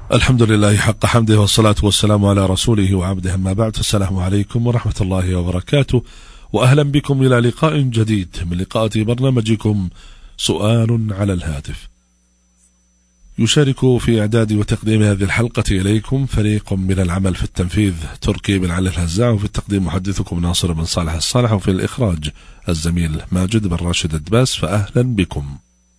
الحمد لله حق حمده والصلاة والسلام على رسوله وعبده، أما بعد، السلام عليكم ورحمة الله وبركاته، وأهلا بكم إلى لقاء جديد من لقاءات برنامجكم سؤال على الهاتف. يشارك في إعداد وتقديم هذه الحلقة إليكم فريق من العمل في التنفيذ تركي بن علي الهزاع، وفي التقديم محدثكم ناصر بن صالح الصالح، وفي الإخراج الزميل ماجد بن راشد الدباس. فأهلا بكم.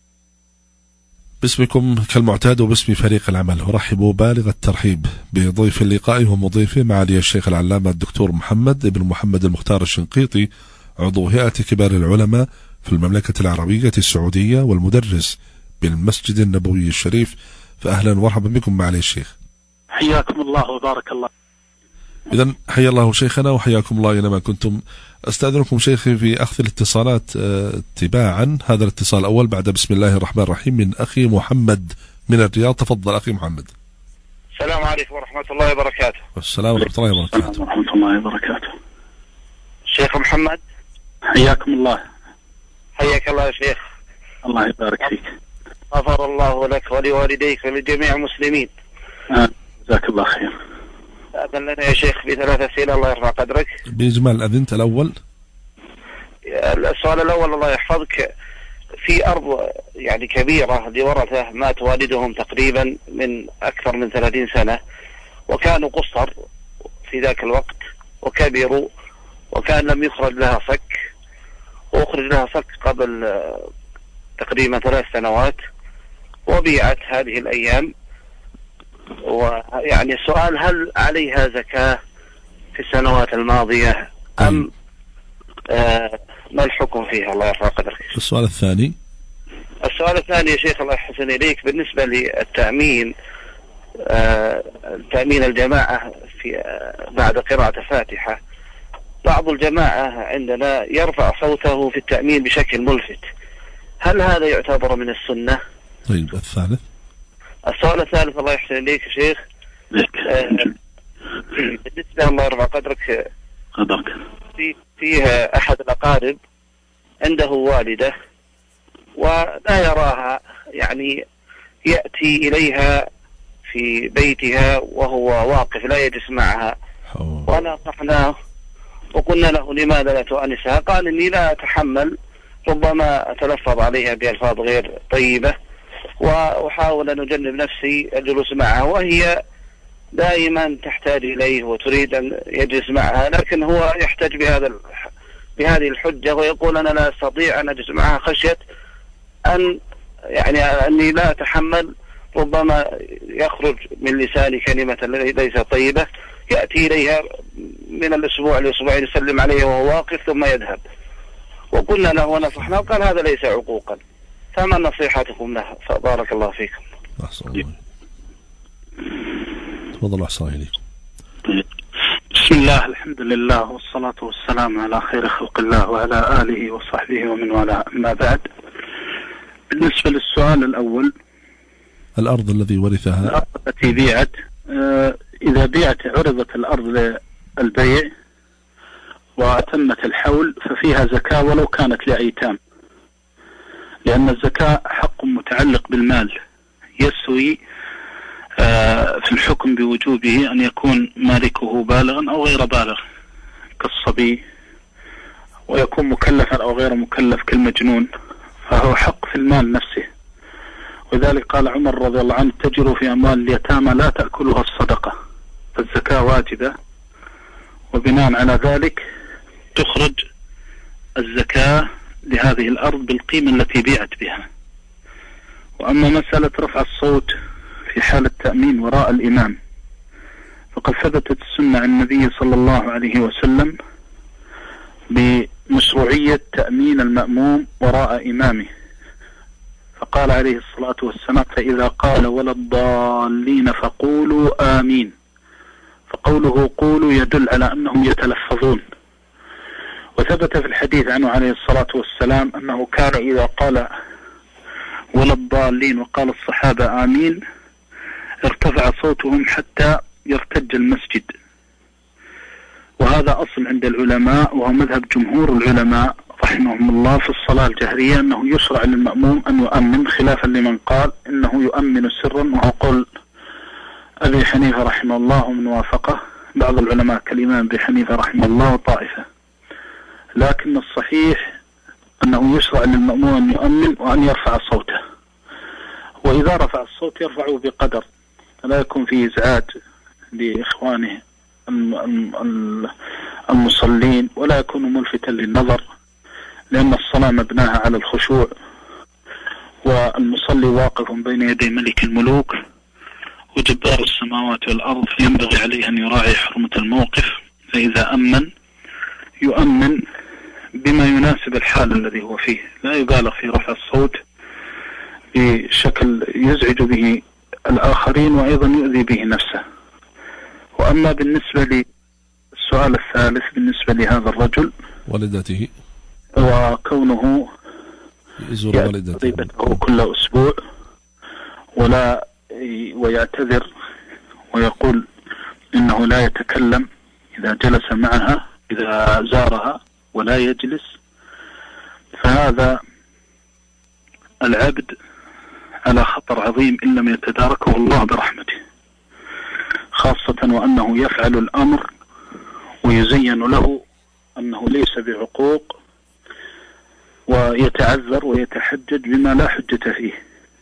باسمكم كالمعتاد وباسم فريق العمل أرحب بالغ الترحيب بضيف اللقاء ومضيفه معالي الشيخ العلامة الدكتور محمد بن محمد المختار الشنقيطي، عضو هيئة كبار العلماء في المملكة العربية السعودية والمدرس بالمسجد النبوي الشريف. فأهلا ومرحبا بكم معالي الشيخ. حياكم الله وبارك الله. إذن حيا الله شيخنا وحياكم الله أينما كنتم. أستأذنكم شيخي في أخذ الاتصالات تباعا. هذا الاتصال الأول بعد بسم الله الرحمن الرحيم من أخي محمد من الرياض. تفضل أخي محمد. السلام عليكم ورحمة الله وبركاته. السلام ورحمة الله وبركاته. ورحمة الله وبركاته. شيخ محمد حياكم الله. حياك الله يا شيخ. الله يبارك فيك. غفر الله لك ولوالديك ولجميع المسلمين. جزاك الله خير. أذن لنا يا شيخ بثلاث أسئلة الله يرفع قدرك. بإجمال أذنت الأول. السؤال الأول الله يحفظك، في أرض يعني كبيرة لورثة مات والدهم تقريبا من أكثر من 30 سنة، وكانوا قصر في ذاك الوقت وكبروا، وكان لم يخرج لها صك، وأخرج لها صك قبل تقريبا 3 سنوات، وبيعت هذه الأيام. ويعني السؤال، هل عليها زكاة في السنوات الماضية أم ما الحكم فيها؟ الله يرفع قدرك. السؤال الثاني. السؤال الثاني يا شيخ الله يحسن إليك، بالنسبة للتأمين، تأمين الجماعة في بعد قراءة الفاتحة، بعض الجماعة عندنا يرفع صوته في التأمين بشكل ملفت، هل هذا يعتبر من السنة؟ طيب الثالث. السؤال الثالث الله يحسن إليك يا شيخ، بالنسبة الله يرفع قدرك، فيه أحد الأقارب عنده والدة ولا يراها، يعني يأتي إليها في بيتها وهو واقف لا يجلس معها، ونصحناه وقلنا له لماذا لا تؤنسها؟ قال إني لا أتحمل، ربما أتلفظ عليها بألفاظ غير طيبة، وأحاول أن أجنب نفسي الجلوس معها، وهي دائما تحتاج إليه وتريد أن يجلس معها، لكن هو يحتاج بهذه الحجة، ويقول أنا لا أستطيع أن أجلس معها خشية أني لا أتحمل، ربما يخرج من لساني كلمة ليست طيبة، يأتي إليها من الأسبوع لأسبوعين يسلم عليه وهو واقف ثم يذهب. وقلنا له ونصحنا، وقال هذا ليس عقوقا، فما نصيحتكم له؟ فبارك الله فيكم. تفضل أحسن إليكم. بسم الله، الحمد لله، والصلاة والسلام على خير خلق الله وعلى آله وصحبه ومن والاه، أما بعد. بالنسبة للسؤال الأول، الأرض الذي ورثها، الأرض التي بيعت، إذا بيعت عرضت الأرض للبيع وتمت الحول ففيها زكاة ولو كانت لأيتام، لأن الزكاة حق متعلق بالمال، يسوي في الحكم بوجوبه أن يكون مالكه بالغا أو غير بالغ كالصبي، ويكون مكلفا أو غير مكلف كالمجنون، فهو حق في المال نفسه. وذلك قال عمر رضي الله عنه: تجروا في أموال اليتامى لا تأكلها الصدقة، فالزكاة واجبة، وبناء على ذلك تخرج الزكاة لهذه الأرض بالقيمة التي بيعت بها. وأما مسألة رفع الصوت في حال التأمين وراء الإمام، فقد ثبتت السنة عن النبي صلى الله عليه وسلم بمشروعية تأمين المأموم وراء إمامه، فقال عليه الصلاة والسلام: فإذا قال ولا الضالين فقولوا آمين، فقوله قولوا يدل على أنهم يتلفظون. وثبت في الحديث عنه عليه الصلاة والسلام أنه كان إذا قال ولا الضالين وقال الصحابة آمين ارتفع صوتهم حتى يرتج المسجد. وهذا أصل عند العلماء، وهو مذهب جمهور العلماء رحمهم الله في الصلاة الجهرية، أنه يشرع للمأموم أن يؤمن، خلافا لمن قال إنه يؤمن سرا، وهو قول أبي حنيفة رحمه الله ومن وافقه بعض العلماء كالإمام أبي حنيفة رحمه الله وطائفة، لكن الصحيح أنه يشرع للمأموم أن يؤمن وأن يرفع صوته، وإذا رفع الصوت يرفعه بقدر لا يكون فيه إزعاج لإخوانه المصلين ولا يكون ملفتا للنظر، لأن الصلاة مبناها على الخشوع، والمصلي واقف بين يدي ملك الملوك وجبار السماوات والأرض، ينبغي عليه أن يراعي حرمة الموقف، فإذا أمن يؤمن بما يناسب الحال الذي هو فيه، لا يبالغ في رفع الصوت بشكل يزعج به الآخرين وأيضا يؤذي به نفسه. وأما بالنسبة للسؤال الثالث بالنسبة لهذا الرجل والدته وكونه يزور والدته كل أسبوع ويعتذر ويقول إنه لا يتكلم إذا جلس معها إذا زارها ولا يجلس، فهذا العبد على خطر عظيم إن لم يتداركه الله برحمته، خاصة وأنه يفعل الأمر ويزين له أنه ليس بعقوق ويتعذر ويتحجج بما لا حجة فيه.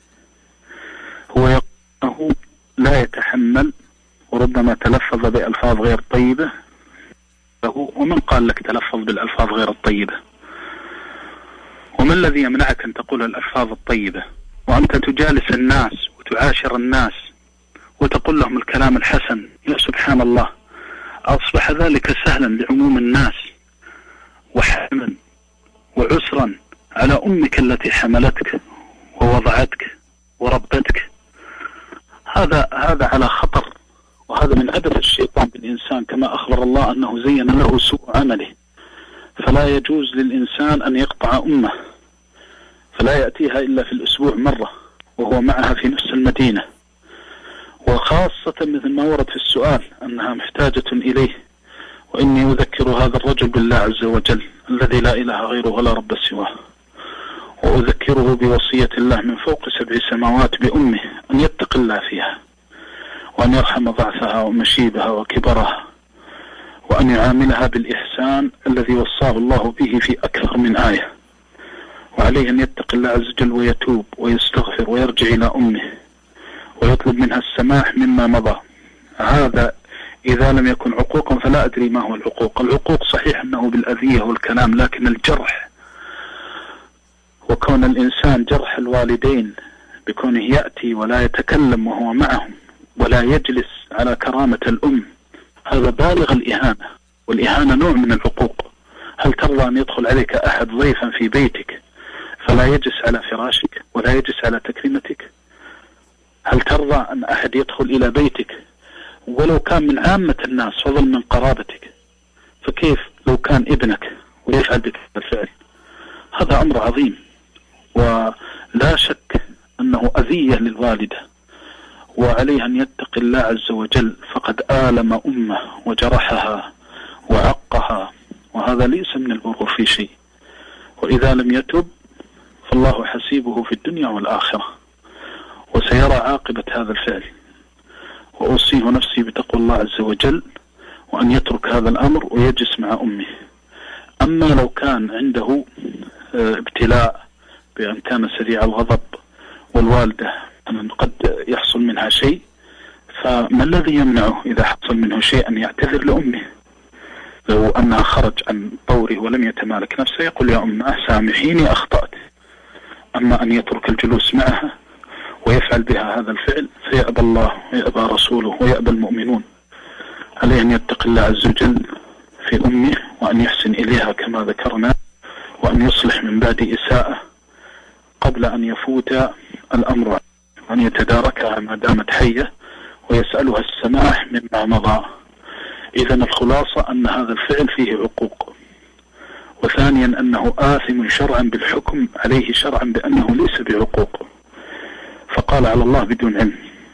هو يقول أنه لا يتحمل وربما تلفظ بألفاظ غير طيبة، ومن قال لك تلفظ بالألفاظ غير الطيبة؟ وما الذي يمنعك أن تقول الألفاظ الطيبة وأنت تجالس الناس وتعاشر الناس وتقول لهم الكلام الحسن؟ يا سبحان الله، أصبح ذلك سهلا لعموم الناس وحملا وعسرا على أمك التي حملتك ووضعتك وربتك. هذا على خطر، وهذا من عبث الشيطان بالإنسان، كما أخبر الله أنه زين له سوء عمله، فلا يجوز للإنسان أن يقطع أمه، فلا يأتيها إلا في الأسبوع مرة وهو معها في نفس المدينة، وخاصة مثل ما ورد في السؤال أنها محتاجة إليه. وإني أذكر هذا الرجل بالله عز وجل الذي لا إله غيره ولا رب سواه، وأذكره بوصية الله من فوق 7 سماوات بأمه أن يتق الله فيها، وأن يرحم ضعفها ومشيبها وكبرها، وأن يعاملها بالإحسان الذي وصاه الله به في أكثر من آية، وعليه أن يتق الله عز وجل ويتوب ويستغفر ويرجع إلى أمه ويطلب منها السماح مما مضى. هذا إذا لم يكن عقوقا، فلا أدري ما هو العقوق. العقوق صحيح أنه بالأذية والكلام، لكن الجرح وكون الإنسان جرح الوالدين بكونه يأتي ولا يتكلم وهو معهم ولا يجلس على كرامة الأم، هذا بالغ الإهانة، والإهانة نوع من العقوق. هل ترضى أن يدخل عليك أحد ضيفا في بيتك فلا يجلس على فراشك ولا يجلس على تكريمتك؟ هل ترضى أن أحد يدخل إلى بيتك ولو كان من عامة الناس فضل من قرابتك؟ فكيف لو كان ابنك ويفعل بك الفعل؟ هذا أمر عظيم، ولا شك أنه أذية للوالدة، وعليه أن يتق الله عز وجل، فقد آلم أمه وجرحها وعقها، وهذا ليس من البر في شيء. وإذا لم يتب فالله حسيبه في الدنيا والآخرة، وسيرى عاقبة هذا الفعل. وأوصيه نفسي بتقوى الله عز وجل، وأن يترك هذا الأمر ويجلس مع أمه. أما لو كان عنده ابتلاء بأن كان سريع الغضب والوالدة أن قد يحصل منها شيء، فما الذي يمنعه إذا حصل منه شيء أن يعتذر لأمه؟ لو أنها خرج عن طوره ولم يتمالك نفسه يقول يا أمه سامحيني أخطأت. أما أن يترك الجلوس معها ويفعل بها هذا الفعل فيأبى الله ويأبى رسوله ويأبى المؤمنون. عليه أن يتق الله عز وجل في أمه، وأن يحسن إليها كما ذكرنا، وأن يصلح من بعد إساءة قبل أن يفوت الأمر، وأن يتداركها ما دامت حية ويسألها السماح مما مضى. إذن الخلاصة أن هذا الفعل فيه عقوق، وثانيا أنه آثم شرعا بالحكم عليه شرعا بأنه ليس بعقوق، فقال على الله بدون علم،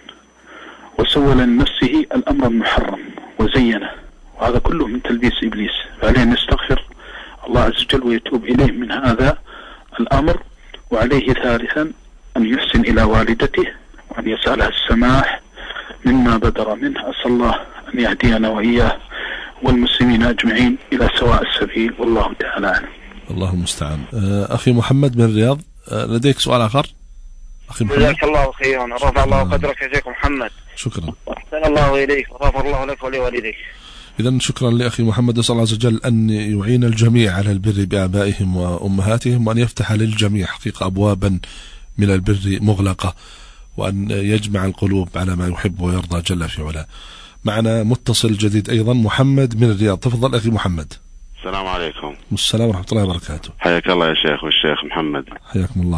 وسول لنفسه الأمر المحرم وزينه، وهذا كله من تلبيس إبليس. فعليه أن يستغفر الله عز وجل ويتوب إليه من هذا الأمر. وعليه ثالثا أن يحسن إلى والدته، وأن يسألها السماح مما بدر منه. أسأل الله أن يهدينا وإياه والمسلمين أجمعين إلى سواء السبيل، والله تعالى أعلم. الله المستعان. أخي محمد من الرياض، لديك سؤال آخر؟ أخي محمد. جزاك الله خيرا، رفع الله قدرك يا شيخ محمد. شكرا. أحسن الله إليك وغفر الله لك ولوالديك. إذن شكرا لأخي محمد، أسأل الله عز وجل أن يعين الجميع على البر بآبائهم وأمهاتهم، وأن يفتح للجميع حقيقة أبوابا من البر مغلقة، وأن يجمع القلوب على ما يحب ويرضى جل في علاه. معنا متصل جديد أيضا، محمد من الرياض. تفضل أخي محمد. السلام عليكم. السلام ورحمة الله وبركاته. حياك الله يا شيخ، والشيخ محمد. حياكم الله.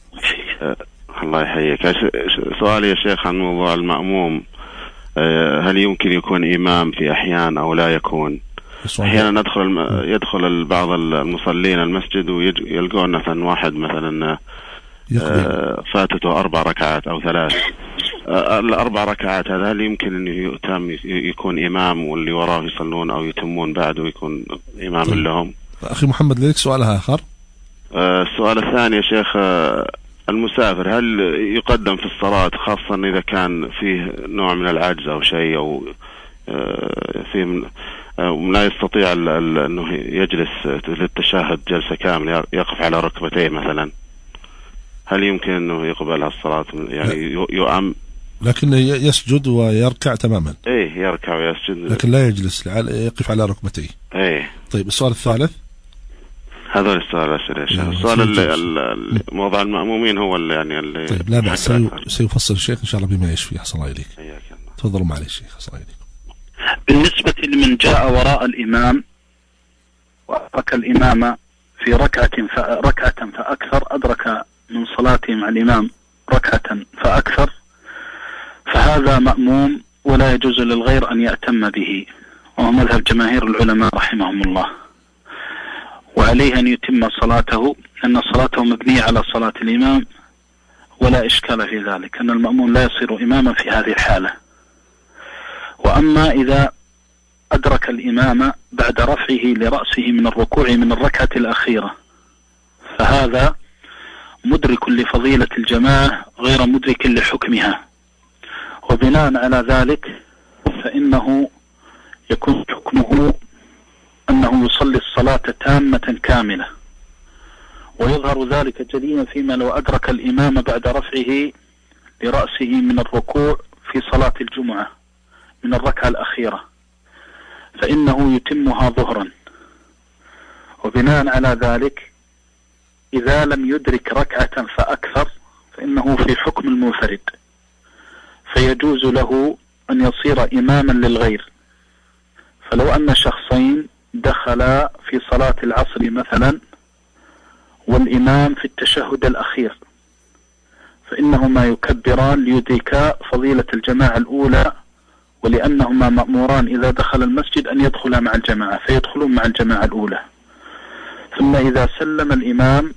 الله يحييك. سؤالي يا شيخ عن موضوع المأموم، هل يمكن يكون إمام في أحيان أو لا يكون؟ أحيانا يدخل بعض المصلين المسجد ويلقون مثلا واحد مثلا فاتته 4 ركعات أو 3. ال4 ركعات هذا هل يمكن أن يؤتم يكون إمام واللي وراه يصلون أو يتمون بعده ويكون إمام طيب. لهم؟ أخي محمد لديك سؤال آخر؟ السؤال الثاني يا شيخ، المسافر هل يقدم في الصلاة خاصة إذا كان فيه نوع من العجز أو شيء، أو فيه لا يستطيع أنه يجلس للتشهد جلسة كاملة، يقف على ركبتيه مثلا، هل يمكن أنه يقبل الصلاة يعني يؤم؟ لكن يسجد ويركع تماما. إيه يركع ويسجد، لكن لا يجلس، يقف على ركبتيه. إيه. طيب السؤال الثالث؟ هذا السؤال يا شيخ. السؤال موضوع المأمومين هو اللي يعني اللي طيب لا بأس، سيفصل الشيخ إن شاء الله بما يشفي. أحسن الله إليك. تفضلوا معلش الشيخ. أحسن الله إليكم. بالنسبة لمن جاء وراء الإمام وأدرك الإمام في ركعة فأكثر، أدرك من صلاته مع الإمام ركعة فأكثر، فهذا مأموم ولا يجوز للغير أن يأتم به، وهو مذهب جماهير العلماء رحمهم الله، وعليه أن يتم صلاته، أن صلاته مبنية على صلاة الإمام ولا إشكال في ذلك، أن المأموم لا يصير إماما في هذه الحالة. وأما إذا أدرك الإمام بعد رفعه لرأسه من الركوع من الركعة الأخيرة، فهذا مدرك لفضيلة الجماعة غير مدرك لحكمها، وبناء على ذلك فإنه يكون حكمه أنه يصلي الصلاة تامة كاملة، ويظهر ذلك جليا فيما لو أدرك الإمام بعد رفعه لرأسه من الركوع في صلاة الجمعة من الركعة الأخيرة، فإنه يتمها ظهرا. وبناء على ذلك إذا لم يدرك ركعة فأكثر فإنه في حكم المنفرد، فيجوز له أن يصير إماما للغير. فلو أن شخصين دخلا في صلاة العصر مثلا والإمام في التشهد الأخير، فإنهما يكبران ليدركا فضيلة الجماعة الأولى، ولأنهما مأموران إذا دخل المسجد أن يدخلا مع الجماعة، فيدخلون مع الجماعة الأولى. ثم إذا سلم الإمام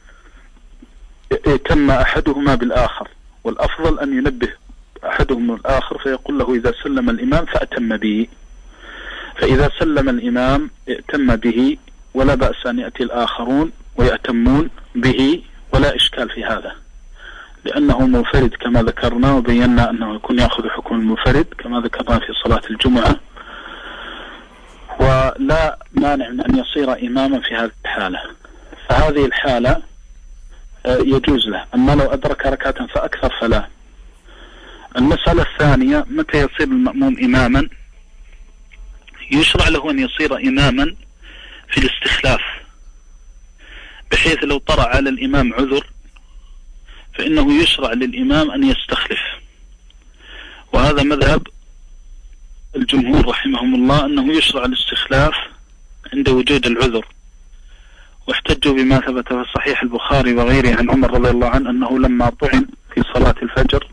ائتم أحدهما بالآخر، والأفضل أن ينبه أحدهما الآخر فيقول له إذا سلم الإمام فأتم به، فإذا سلم الإمام ائتم به، ولا بأس أن يأتي الآخرون ويأتمون به، ولا إشكال في هذا، لأنه منفرد كما ذكرنا وبينا أنه يكون يأخذ حكم المنفرد كما ذكرنا في صلاة الجمعة، ولا مانع من أن يصير إماما في هذه الحالة. فهذه الحالة يجوز له، أما لو أدرك ركعة فأكثر فلا. المسألة الثانية، متى يصير المأموم إماما؟ يشرع له أن يصير إماما في الاستخلاف، بحيث لو طرأ على الإمام عذر فإنه يشرع للإمام أن يستخلف، وهذا مذهب الجمهور رحمهم الله أنه يشرع الاستخلاف عند وجود العذر، واحتجوا بما ثبت في صحيح البخاري وغيره عن عمر رضي الله عنه أنه لما طعن في صلاة الفجر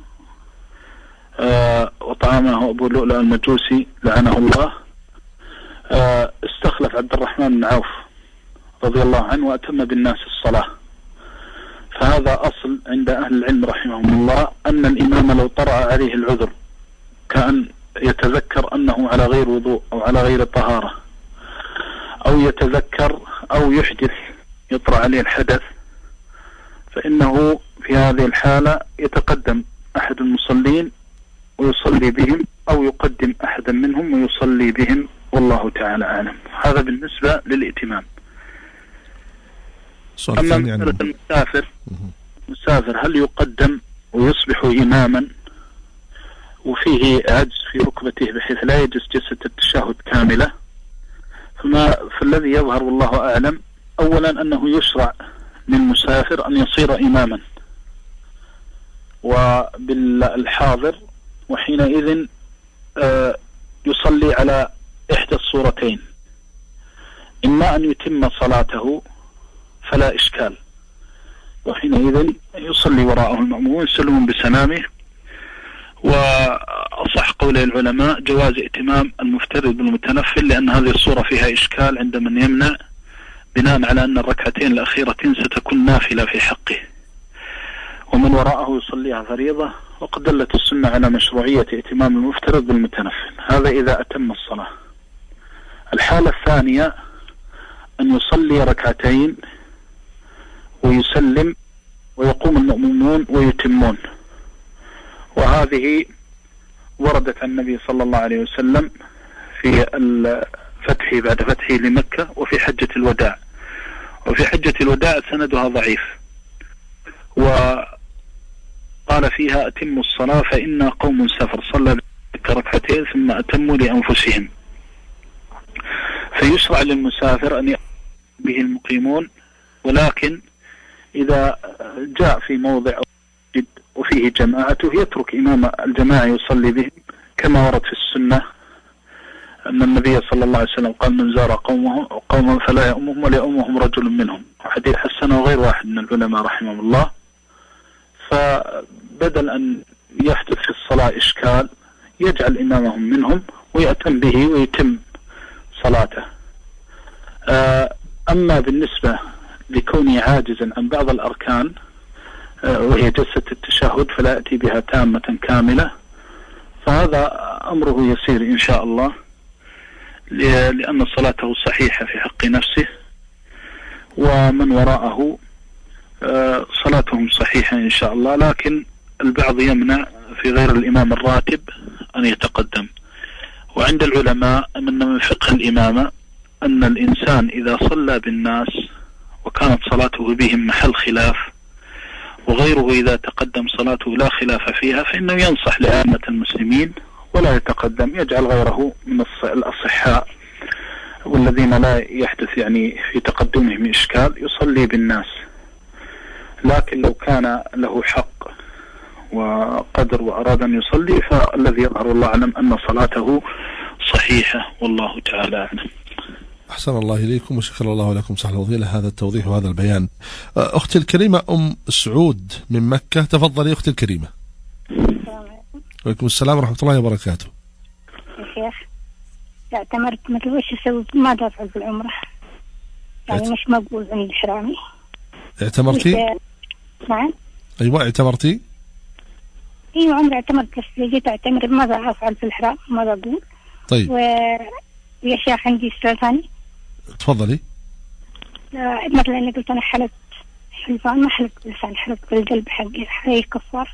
وطعامه أبو لؤلؤ المجوسي لعنه الله، استخلف عبد الرحمن بن عوف رضي الله عنه وأتم بالناس الصلاة. فهذا أصل عند أهل العلم رحمهم الله، أن الإمام لو طرأ عليه العذر كأن يتذكر أنه على غير وضوء أو على غير طهارة، أو يتذكر أو يحدث يطرأ عليه الحدث، فإنه في هذه الحالة يتقدم أحد المصلين ويصلي بهم أو يقدم أحدا منهم ويصلي بهم، والله تعالى أعلم. هذا بالنسبة للائتمام. أما مسألة المسافر هل يقدم ويصبح إماما وفيه عجز في ركبته بحيث لا يجلس جلسة التشهد كاملة؟ فالذي يظهر والله أعلم أولا أنه يشرع للمسافر أن يصير إماما وبالحاضر، وحينئذ يصلي على إحدى الصورتين: إما أن يتم صلاته فلا إشكال، وحينئذ يصلي وراءه المأمومون يسلمون بسلامه. وأصح قول العلماء جواز ائتمام المفترض بالمتنفل، لأن هذه الصورة فيها إشكال عند من يمنع، بناء على أن الركعتين الأخيرتين ستكون نافلة في حقه، ومن وراءه يصليها فريضة. وقد دلت السنة على مشروعية ائتمام المفترض بالمتنفل، هذا إذا أتم الصلاة. الحالة الثانية أن يصلي ركعتين ويسلم ويقوم المأمومون ويتمون، وهذه وردت عن النبي صلى الله عليه وسلم في الفتح بعد فتحه لمكة وفي حجة الوداع. وفي حجة الوداع سندها ضعيف، وقال فيها: أتموا الصلاة فإنا قوم سفر، صلى ركعتين ثم أتموا لأنفسهم. فيشرع للمسافر أن يأتي به المقيمون، ولكن إذا جاء في موضع وفيه جماعته يترك إمام الجماعة يصلي بهم، كما ورد في السنة أن النبي صلى الله عليه وسلم قال: من زار قوما فلا يؤمهم وليؤمهم رجل منهم، حديث حسنه غير واحد من العلماء رحمهم الله. فبدل أن يحدث في الصلاة إشكال يجعل إمامهم منهم ويأتم به ويتم صلاته. أما بالنسبة لكونه عاجزا عن بعض الأركان وهي جلسة التشهد فلا يأتي بها تامة كاملة، فهذا أمره يسير إن شاء الله، لأن صلاته صحيحة في حق نفسه، ومن وراءه صلاتهم صحيحة إن شاء الله. لكن البعض يمنع في غير الإمام الراتب أن يتقدم. وعند العلماء أن من فقه الإمامة أن الإنسان إذا صلى بالناس وكانت صلاته بهم محل خلاف، وغيره إذا تقدم صلاته لا خلاف فيها، فإنه ينصح لأئمة المسلمين ولا يتقدم، يجعل غيره من الأصحاء والذين لا يحدث يعني في تقدمهم إشكال يصلي بالناس. لكن لو كان له حق وقدر وأراد أن يصلي، فالذي يظهر الله أعلم أن صلاته صحيحة، والله تعالى أعلم. أحسن الله إليكم وشكر الله لكم صاحب الفضيلة هذا التوضيح وهذا البيان. أختي الكريمة أم سعود من مكة، تفضلي أختي الكريمة. وعليكم السلام ورحمة الله وبركاته. يا شيخ، اعتمرت مثل وش أسوي؟ ماذا أفعل في العمرة؟ يعني مش مقبول عند إحرامي. اعتمرتي؟ نعم. أيوة اعتمرتي؟ ايوه عمري اعتمرت، بس جيت اعتمر ماذا افعل في الإحرام؟ ماذا اقول؟ طيب. يا شيخ عندي سؤال ثاني. تفضلي. مثلا انا قلت انا حلفت حلفان، ما حلفت بلسان، حلفت بالقلب حقي، عليه كفار.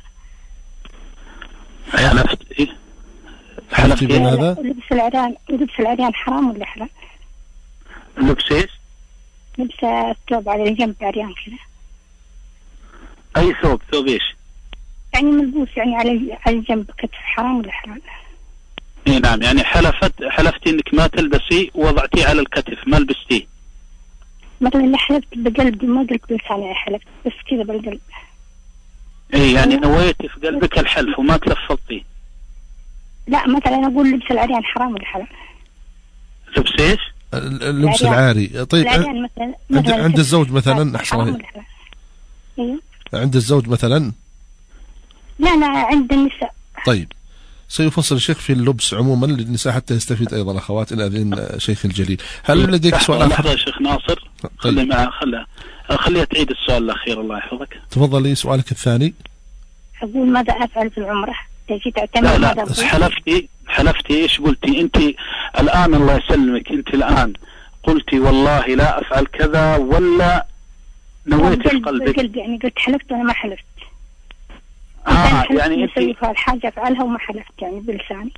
حلفت ايه؟ حلفت بماذا؟ لبس العريان حرام ولا حلال؟ لبس ايش؟ لبس الثوب على الجنب عريان كذا. اي ثوب؟ ثوب ايش؟ يعني ملبوس يعني على الجنب كتف، حرام ولا حلال؟ اي نعم، يعني حلفتي انك ما تلبسي ووضعتيه على الكتف، ما لبستيه. مثلا اللي حلفت بقلبي، ما قلت بلساني حلفت، بس كذا بالقلب. اي يعني نويتي في قلبك الحلف وما تلفظتي. لا مثلا اقول لبس العريان حرام ولا حلال؟ لبس ايش؟ اللبس العاري. طيب مثلا عند الزوج مثلا احسن. ايوه عند الزوج مثلا. لا عند النساء. طيب سيفصل الشيخ في اللبس عموما للنساء حتى يستفيد ايضا اخوات الاذين شيخ الجليل. هل لديك سؤال اخر؟ لحظه يا شيخ ناصر. طيب. خليها تعيد السؤال الاخير الله يحفظك. تفضلي سؤالك الثاني. اقول ماذا افعل في العمره؟ تجي تعتمر. لا حلفتي ايش قلتي انت الان؟ الله يسلمك، انت الان قلتي والله لا افعل كذا ولا نويتي في قلبك؟ بالقلب يعني قلت حلفت وانا ما حلفت. يعني أنت سويت هالحاجة أفعلها وما حلفت يعني بلساني،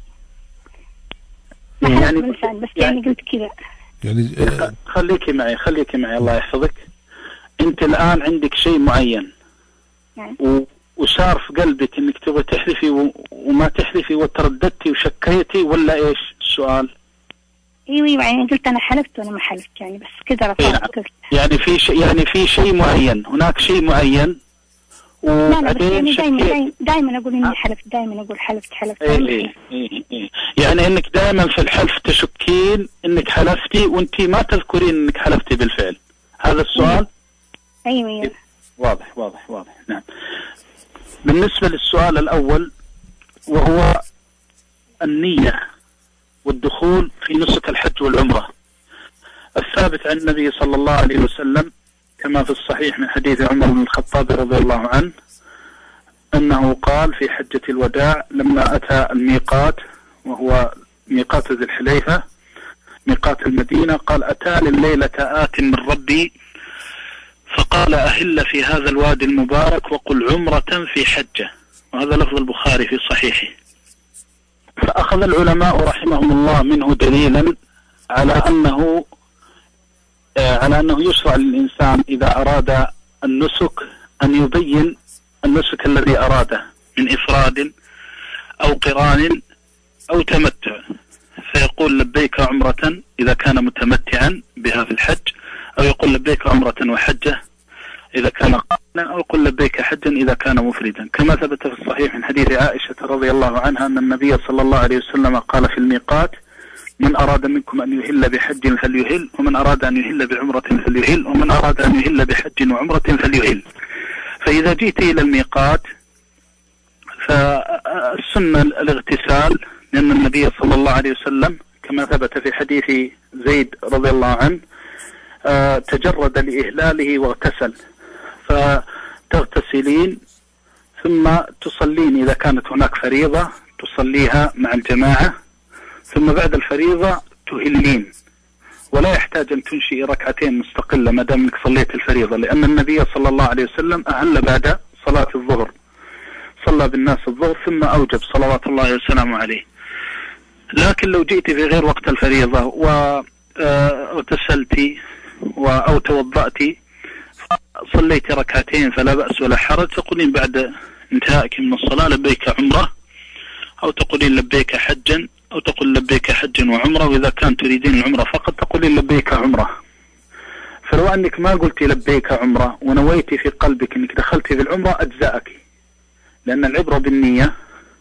ما حلفت يعني بلساني بس يعني قلت كذا. يعني خليكي معي الله يحفظك. أنت الآن عندك شيء معين يعني. وصار في قلبك إنك تبغى تحلفي وما تحلفي وترددتي وشكيتي ولا إيش السؤال؟ ايوه يعني قلت انا حلفت وانا ما حلفت يعني بس كذا رفعت. يعني في شيء معين، هناك شيء معين لا بس يعني دائما اقول اني حلفت، دائما اقول حلفت. إيه. يعني انك دائما في الحلف تشكين انك حلفتي وانت ما تذكرين انك حلفتي بالفعل، هذا السؤال؟ ايوه واضح نعم. بالنسبة للسؤال الاول وهو النية والدخول في نسك الحج والعمرة، الثابت عن النبي صلى الله عليه وسلم كما في الصحيح من حديث عمر بن الخطاب رضي الله عنه أنه قال في حجة الوداع لما أتى الميقات وهو ميقات ذي الحليفة ميقات المدينة، قال أتاني الليلة آت من ربي فقال أهل في هذا الوادي المبارك وقل عمرة في حجة، وهذا لفظ البخاري في صحيحه. فأخذ العلماء رحمهم الله منه دليلا على أنه يشرع للإنسان إذا أراد النسك أن يبين النسك الذي أراده من إفراد أو قران أو تمتع، فيقول لبيك عمرة إذا كان متمتعا بها في الحج، أو يقول لبيك عمرة وحجة إذا كان قارنا، أو يقول لبيك حجا إذا كان مفردا، كما ثبت في الصحيح من حديث عائشة رضي الله عنها أن النبي صلى الله عليه وسلم قال في الميقات من أراد منكم أن يهل بحج فليهل، ومن أراد أن يهل بعمرة فليهل، ومن أراد أن يهل بحج وعمرة فليهل. فإذا جئت إلى الميقات فالسنة الاغتسال، لأن النبي صلى الله عليه وسلم كما ثبت في حديث زيد رضي الله عنه تجرد لإهلاله واغتسل، فتغتسلين ثم تصلين إذا كانت هناك فريضة تصليها مع الجماعة، ثم بعد الفريضة تهلين، ولا يحتاج أن تنشئ ركعتين مستقلة ما دام انك صليت الفريضة، لأن النبي صلى الله عليه وسلم أهل بعد صلاة الظهر، صلى بالناس الظهر ثم أوجب صلوات الله وسلامه عليه. لكن لو جئت في غير وقت الفريضة واغتسلت أو توضأت صليت ركعتين فلا بأس ولا حرج، تقولين بعد انتهائك من الصلاة لبيك عمرة، أو تقولين لبيك حجا، أو تقول لبيك حجا وعمرة، وإذا كان تريدين العمرة فقط تقولين لبيك عمرة. فلو أنك ما قلت لبيك عمرة ونويتي في قلبك أنك دخلتي في العمرة أجزاءك، لأن العبرة بالنية،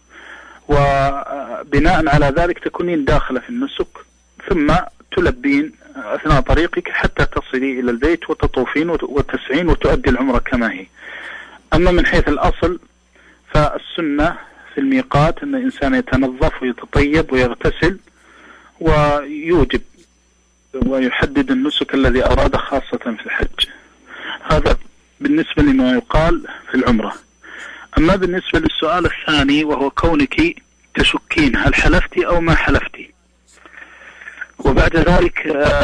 وبناء على ذلك تكونين داخلة في النسك ثم تلبين أثناء طريقك حتى تصلي إلى البيت وتطوفين وتسعين وتؤدي العمرة كما هي. أما من حيث الأصل فالسنة في الميقات أن الإنسان يتنظف ويتطيب ويغتسل ويوجب ويحدد النسك الذي أراد خاصة في الحج. هذا بالنسبة لما يقال في العمرة. أما بالنسبة للسؤال الثاني وهو كونك تشكين هل حلفتي أو ما حلفتي، وبعد ذلك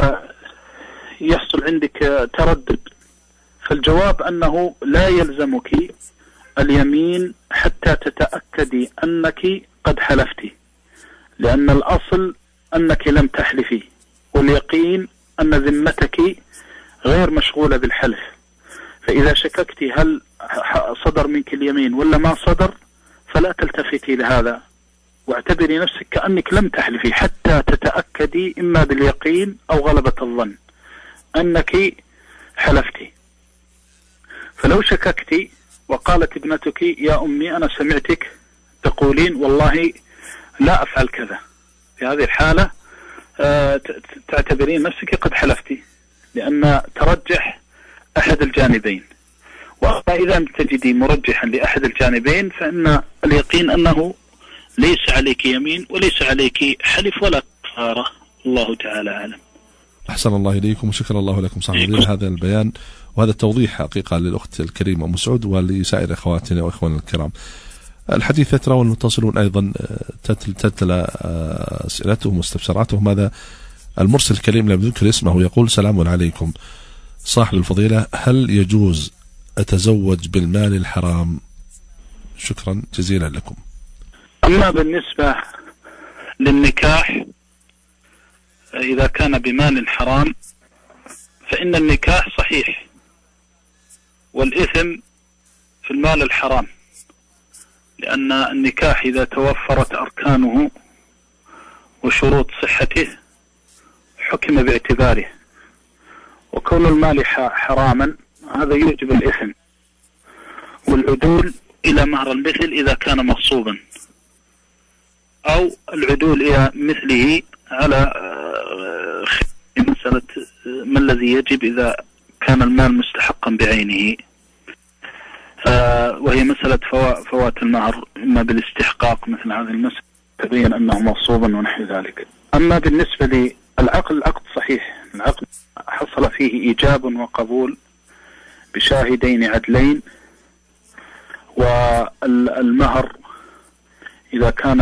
يحصل عندك تردد، فالجواب أنه لا يلزمك اليمين حتى تتأكدي أنك قد حلفتي، لأن الأصل أنك لم تحلفي، واليقين أن ذمتك غير مشغولة بالحلف. فإذا شككتي هل صدر منك اليمين ولا ما صدر فلا تلتفتي لهذا، واعتبري نفسك كأنك لم تحلفي حتى تتأكدي إما باليقين أو غلبة الظن أنك حلفتي. فلو شككتي وقالت ابنتك يا أمي أنا سمعتك تقولين والله لا أفعل كذا، في هذه الحالة تعتبرين نفسك قد حلفتي، لأن ترجح أحد الجانبين. وإذا لم تجدي مرجحا لأحد الجانبين فإن اليقين أنه ليس عليك يمين وليس عليك حلف ولا كفارة. الله تعالى أعلم. أحسن الله إليكم وشكر الله لكم صاحبي هذا البيان وهذا التوضيح حقيقة للأخت الكريمة أم سعود ولسائر أخواتنا وإخواننا الكرام. الحديث يترى والمتصلون أيضا تتلى أسئلتهم واستفساراتهم. هذا المرسل الكريم لم يذكر اسمه يقول سلام عليكم صاحب الفضيلة، هل يجوز أتزوج بالمال الحرام؟ شكرا جزيلا لكم. أما بالنسبة للنكاح إذا كان بمال حرام فإن النكاح صحيح، والإثم في المال الحرام، لأن النكاح إذا توفرت أركانه وشروط صحته حكم باعتباره، وكون المال حراما هذا يوجب الإثم والعدول إلى مهر المثل إذا كان مغصوبا، أو العدول إلى مثله على مسألة ما الذي يجب إذا كان المال مستحقا بعينه، وهي مسألة فوات المهر إما بالاستحقاق مثل هذه المسألة تبين أنه مغصوبا ونحو ذلك. أما بالنسبة للعقد، العقد صحيح، العقد حصل فيه إيجاب وقبول بشاهدين عدلين، والمهر إذا كان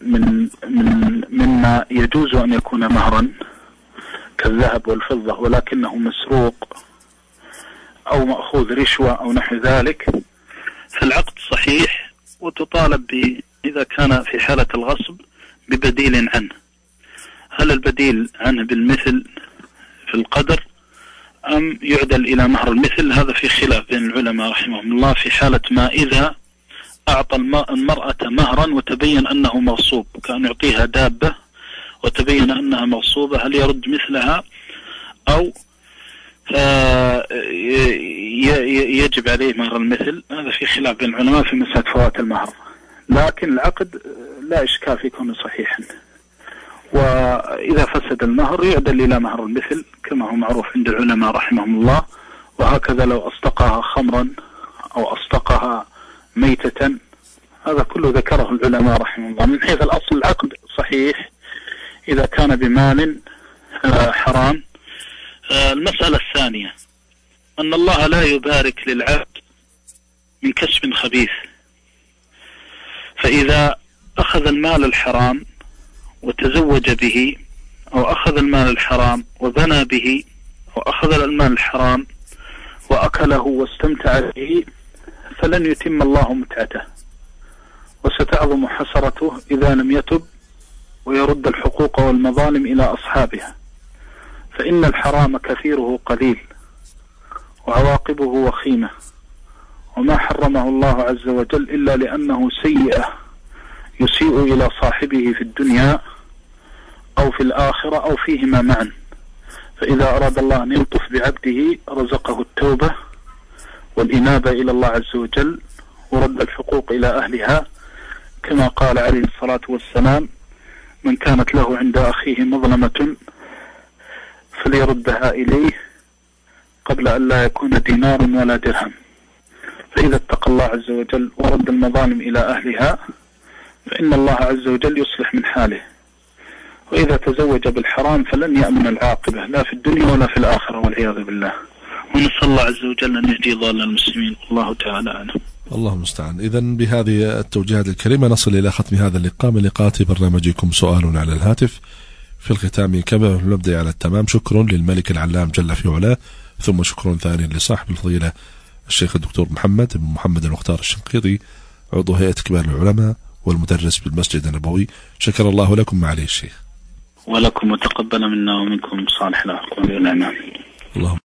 مما يجوز أن يكون مهرا كالذهب والفضة ولكنه مسروق أو مأخوذ رشوة أو نحو ذلك، فالعقد صحيح، وتطالب إذا كان في حالة الغصب ببديل عنه. هل البديل عنه بالمثل في القدر أم يعدل إلى مهر المثل؟ هذا في خلاف بين العلماء رحمهم الله في حالة ما إذا أعطى المرأة مهرا وتبين أنه مغصوب، كان يعطيها دابة وتبين أنها مغصوبة، هل يرد مثلها أو يجب عليه مهر المثل؟ هذا في خلاف بين العلماء في مسألة فوات المهر، لكن العقد لا إشكال في كونه صحيحا، وإذا فسد المهر يعدل إلى مهر المثل كما هو معروف عند العلماء رحمهم الله. وهكذا لو أصدقها خمرا أو أصدقها ميتة، هذا كله ذكره العلماء رحمهم الله. من حيث الأصل العقد صحيح إذا كان بمال حرام. المسألة الثانية أن الله لا يبارك للعبد من كسب خبيث، فإذا أخذ المال الحرام وتزوج به، أو أخذ المال الحرام وبنى به، أو أخذ المال الحرام وأكله واستمتع به، فلن يتم الله متعته، وستعظم حسرته إذا لم يتب ويرد الحقوق والمظالم إلى أصحابها، فإن الحرام كثيره قليل وعواقبه وخيمة، وما حرمه الله عز وجل إلا لأنه سيئة يسيء إلى صاحبه في الدنيا أو في الآخرة أو فيهما معا. فإذا أراد الله أن يلطف بعبده رزقه التوبة والإنابة إلى الله عز وجل ورد الحقوق إلى أهلها، كما قال عليه الصلاة والسلام: من كانت له عند أخيه مظلمة فليردها إليه قبل أن لا يكون دينار ولا درهم. فإذا اتقى الله عز وجل ورد المظالم إلى أهلها فإن الله عز وجل يصلح من حاله. وإذا تزوج بالحرام فلن يأمن العاقبة لا في الدنيا ولا في الآخرة والعياذ بالله. ونسأل الله عز وجل أن يهدي ضال المسلمين، الله تعالى أعلم. الله المستعان. إذن بهذه التوجيهات الكريمة نصل إلى ختم هذا اللقاء من لقاءات برنامجكم سؤال على الهاتف. في الختام كما نبدأ على التمام، شكر للملك العلام جل في علاه، ثم شكر ثاني لصاحب الفضيلة الشيخ الدكتور محمد بن محمد المختار الشنقيطي، عضو هيئة كبار العلماء والمدرس بالمسجد النبوي. شكر الله لكم معالي الشيخ. ولكم وتقبل منا ومنكم صالح الأقوال والأعمال. اللهم